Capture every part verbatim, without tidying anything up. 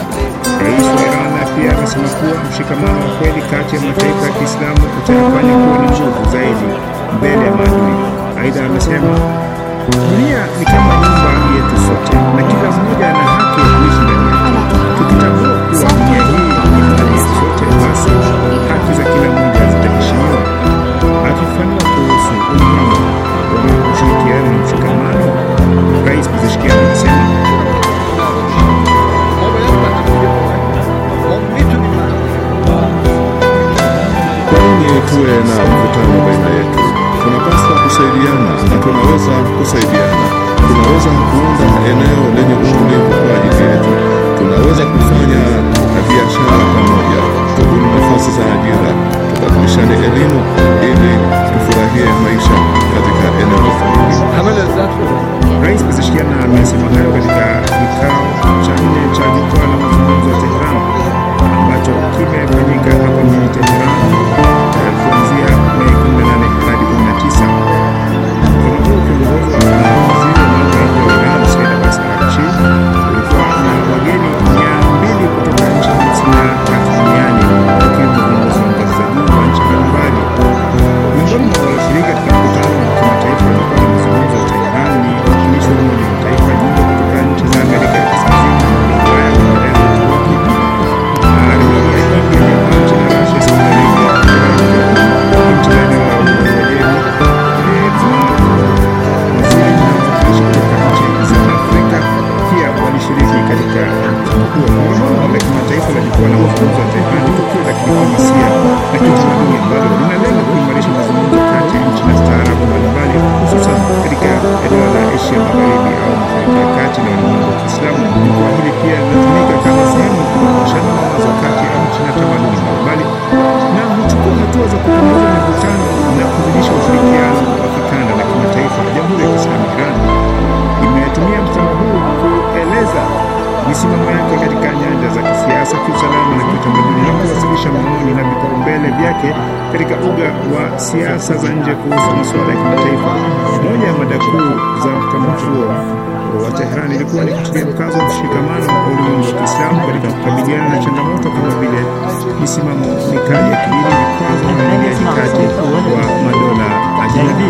Rais wa Iran pia amesema kuwa mshikamano wa kweli kati ya mataifa ya Kiislamu utafanya kuwa na nguvu zaidi mbele ya maadui. Aidha amesema dunia ni kama nyumba yetu sote na kila mmoja ana haki ya kuishi ndani yake. Tukitambua kuwa dunia hii ni mali yetu sote, basi haki za kila mmoja zitaheshimiwa. Akifafanua kuhusu umuhimu wa ushirikiano na mshikamano, Rais Pezeshkian amesema tuwe na mvutano baina yetu. Tunapaswa kusaidiana na tunaweza kusaidiana. Tunaweza kuunda eneo lenye utulivu kwa ajili yetu. Tunaweza kufanya biashara pamoja, kubuni nafasi za ajira, tubadilishane elimu ili tufurahie maisha katika eneo hili. Rais Pezeshkian amesema hayo katika kikao cha nne cha jukwaa la mazungumzo ya Tehran ambacho kimefanyika hapa mjini Tehran kuanzia Mei kumi na nane hadi kumi na tisa. Mkutano huu ukiongozwa na waziri wa mambo ya nje wa Iran Said Abbas Araghchi ulikuwa na wageni mia mbili kutoka nchi hamsini na tatu duniani wakiwemo viongozi wa ngazi za juu wa nchi mbalimbali. Miongoni mwa walioshiriki katika mkutano wa kimataifa wa jukwaa la mazungumzo ya Tehran ni wawakilishi wa Umoja wa Mataifa, jumbe kutoka nchi za Amerika ya Kaskazini na Ulaya ya Uturuki, misimamo yake katika nyanja za kisiasa, kiusalama na kiutamaduni na kuwasilisha maoni na vipaumbele vyake katika uga wa siasa za nje kuhusu masuala ya kimataifa. Moja ya mada kuu za mkutano huo wa Tehran ilikuwa ni kutilia mkazo wa mshikamano wa ulimwengu wa Kiislamu katika kukabiliana na changamoto kama vile misimamo mikali ya kidini, vikwazo na uingiliaji kati wa madola ajnabi.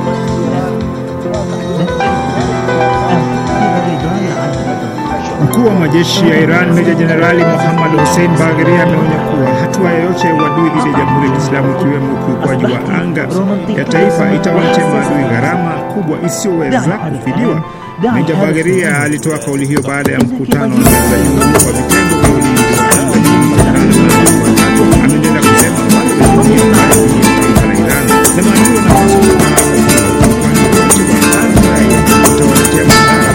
Mkuu wa majeshi ya Iran Meja Jenerali Mohammad Hossein Bagheri ameonya kuwa hatua yoyote ya uadui dhidi ya Jamhuri ya Kiislamu ikiwemo ukiukwaji wa anga ya taifa itawaletea maadui gharama kubwa isiyoweza kufidiwa. Meja Bagheri alitoa kauli hiyo baada ya mkutano wa ngazi za juu wa vitengo vya ulinzi wa anga jijini Tehran. Ameendelea kusema wale wenye taifa la Iran na maadui wanapaswa kufahamu utawaletea madhara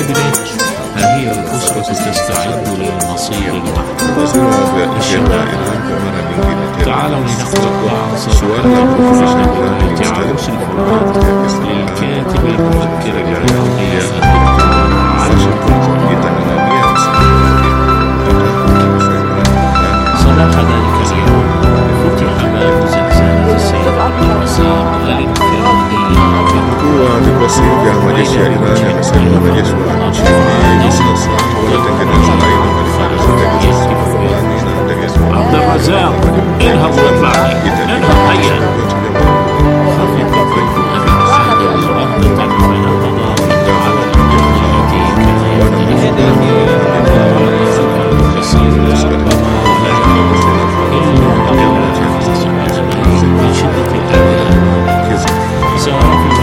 داخله ها هي الأسرة تستعد للمصير الشباب. تعالوا لنقرأ عن صفحة مجلة عروس الفؤاد للكاتب المفكر الرياضي صباح ذلك اليوم فتح باب زنزانة السيد عبد الوسيم الانفرادية. Mkuu wa vikosi vya majeshi ya Iran amesema wanajeshi wa nchi hivi sasa wanatengeneza aina mbalimbali za ndege za F-Rwanda na ndege za عبد الرزاق انهض واطلعني انهض هيا. خفق ضيف أبي سعد الرهبة من القضاء على الأمر التي كان يهديه كثير ربما ولا إلا من شدة الأذى سأرفض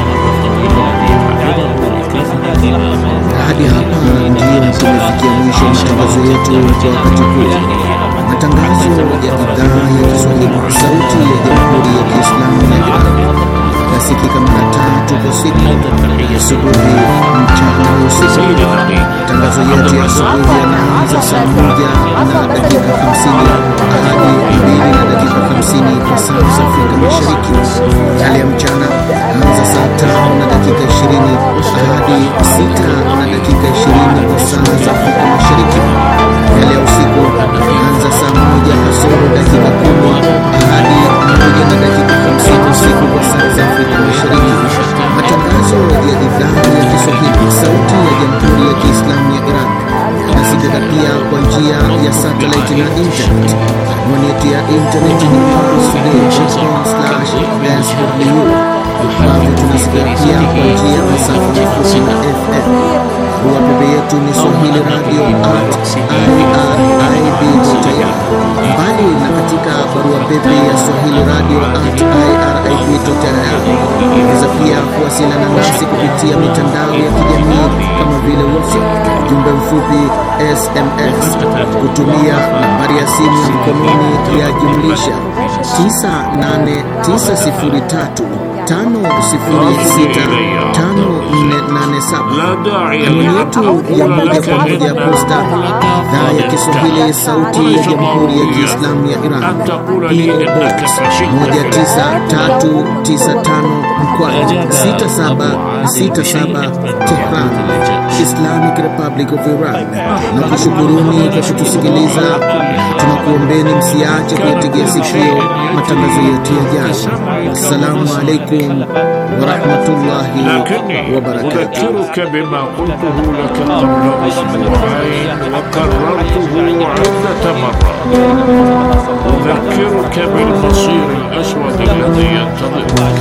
hadi hapa ndio tumefikia mwisho wa matangazo yetu kwa wakati huu. Matangazo ya idhaa ya Kiswahili sauti ya Jamhuri ya Kiislamu ya Iran yasikika mara tatu kwa siku: asubuhi, mchana na usiku. Matangazo yetu ya asubuhi yanaanza saa moja na dakika hamsini hadi mbili na dakika hamsini kwa saa za Afrika Mashariki. Yale ya mchana yanaanza saa tano na dakika ishirini hadi sita na dakika ishirini kwa saa za Afrika Mashariki. Yale ya usiku yanaanza saa moja kasoro dakika kumi hadi moja na dakika hamsini usiku kwa saa za Afrika Mashariki. Matangazo ya idhaa ya Kiswahili sauti ya Jamhuri ya Kiislamu ya Iran yanasikika pia kwa njia ya satellite na internet. Mwaneti ya internet ni parstoday dot com slash s w. Ambavyo tunasikia pia kwa njia ya masafa mafupi na F M. Barua pepe yetu ni swahili radio at irib dot i r. Mbali na katika barua pepe ya swahili radio at irib dot i r, unaweza pia kuwasiliana nasi kupitia mitandao ya kijamii kama vile WhatsApp, jumbe mfupi S M S, kutumia nambari ya simu ya mkononi ya jumlisha tisa nane tisa sifuri tatu tano sifuri sita tano nne nane saba. Anwani yetu ya moja kwa moja posta, idhaa ya Kiswahili sauti ya Jamhuri ya Kiislamu ya Iran, P O Box moja tisa tatu tisa tano Mkwaju sita saba sita saba Tehran, Islamic Republic of Iran. Na kushukuruni kwa kutusikiliza. Tunakuombeni msiache kuyategea sikio matangazo yetu yajayo. Assalamu alaikum wa rahmatullahi wa barakatuh. أذكرك بما قلته لك قبل أسبوعين وكررته عدة مرات. أذكرك بالمصير الأسود الذي ينتظرك.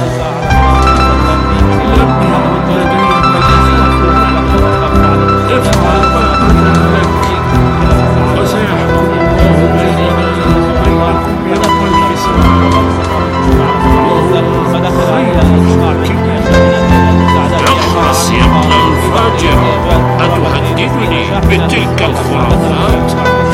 افعل ما أقول لك وسيحكم الله بيننا وبينكم يوم الحساب. اخرس يا ابن الفاجر، أتهددني بتلك الخرافات؟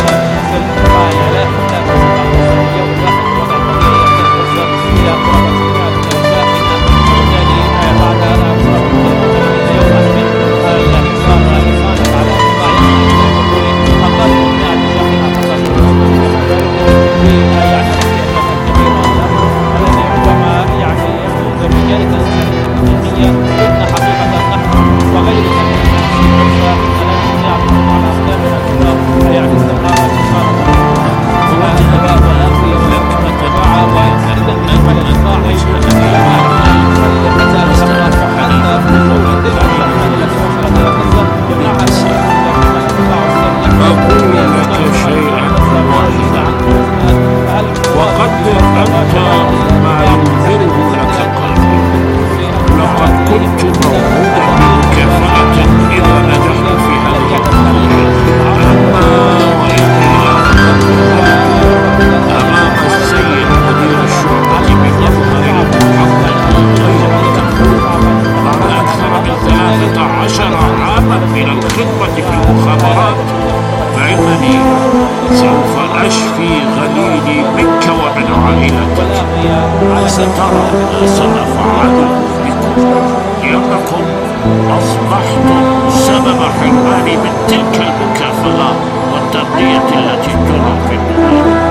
سترى ما سنفعله بكم لأنكم أصبحتم سبب حرماني من تلك المكافأة والترقية التي ترى في النهاية.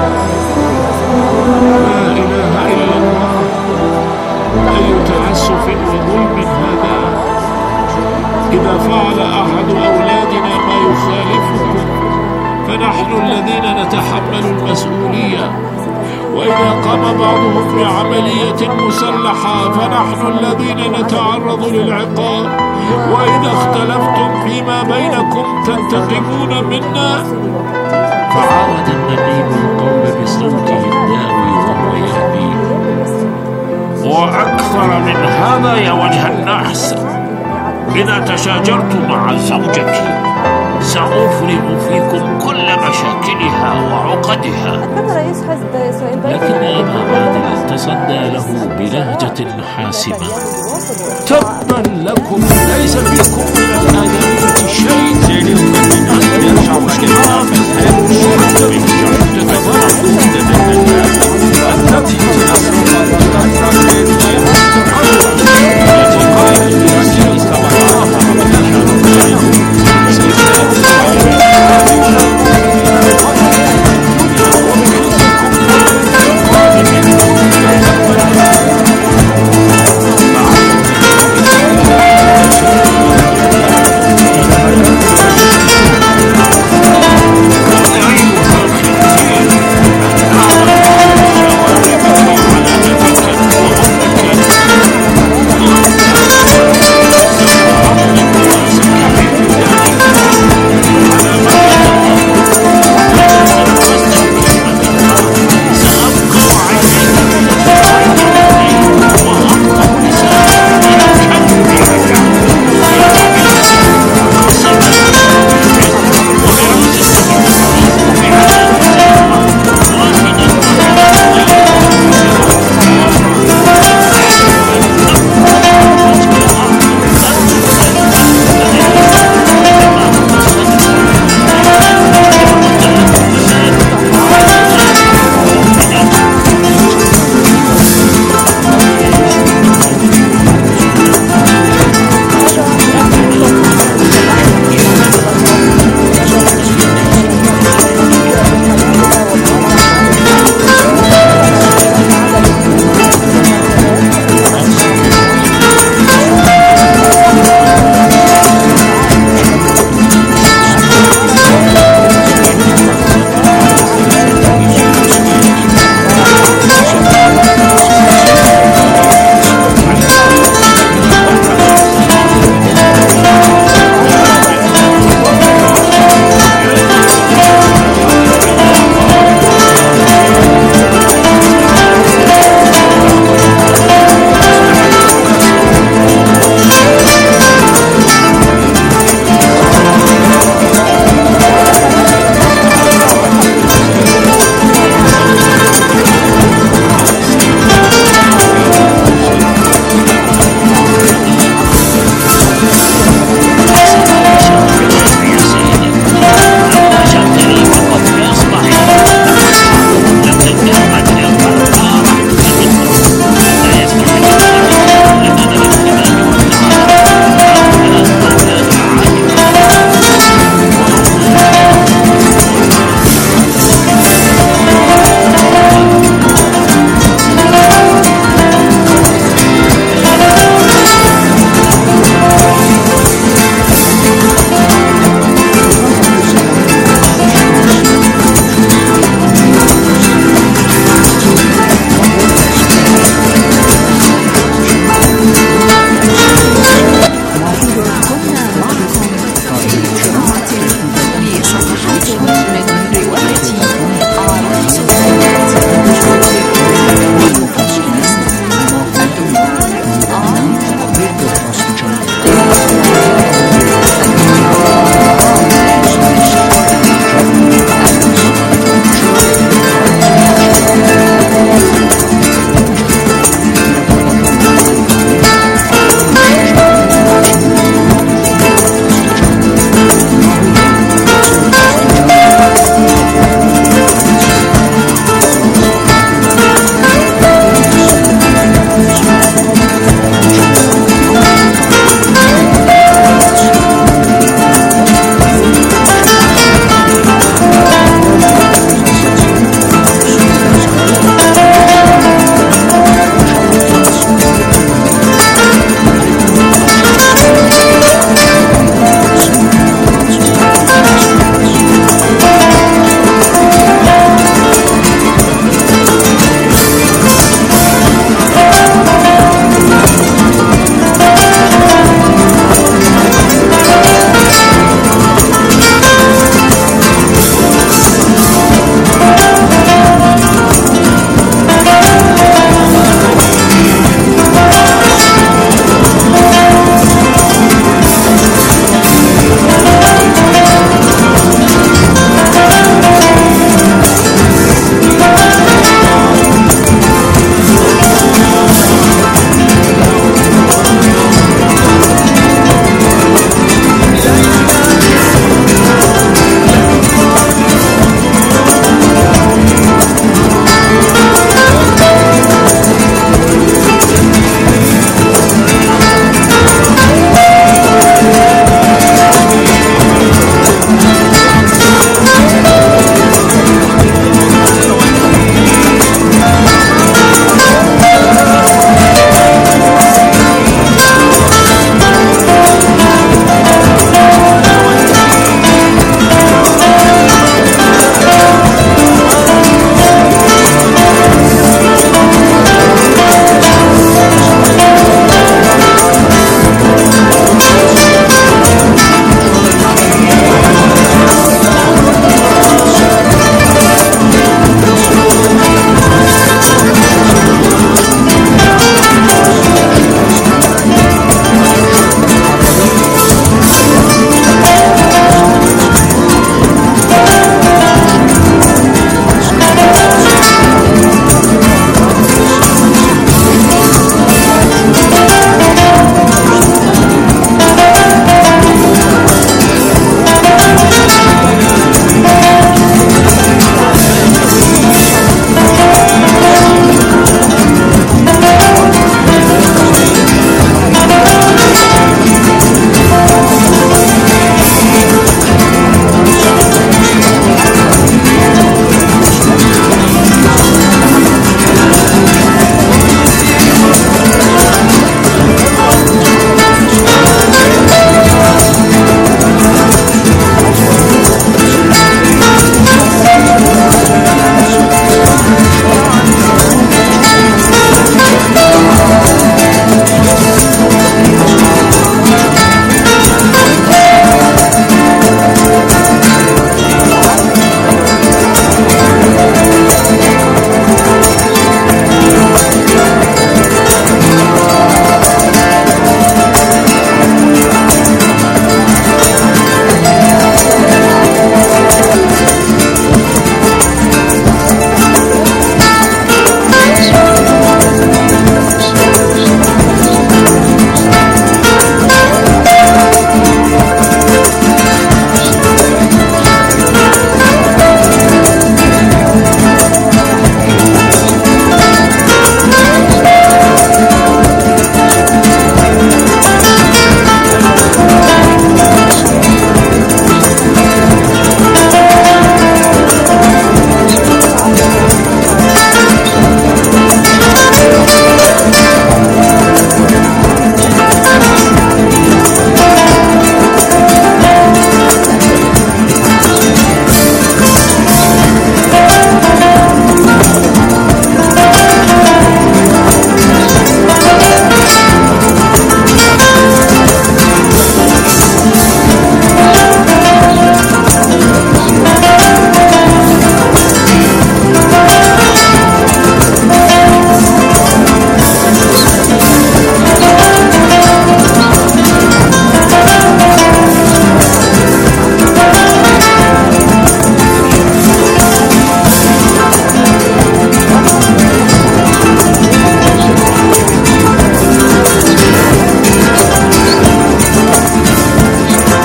لا إله إلا الله، أي تعسف وظلم هذا! إذا فعل أحد أولادنا ما يخالفه فنحن الذين نتحمل المسؤولية، وإذا قام بعضهم بعملية مسلحة فنحن الذين نتعرض للعقاب، وإذا اختلفتم فيما بينكم تنتقمون منا. فعاود النبي القول بصوته الداوي وهو يهدي: وأكثر من هذا يا وجه النحس، إذا تشاجرت مع زوجتي سأفرغ فيكم كل مشاكلها وعقدها. لكن أبا عادل تصدى له بلهجة حاسمة: تبا لكم، ليس فيكم من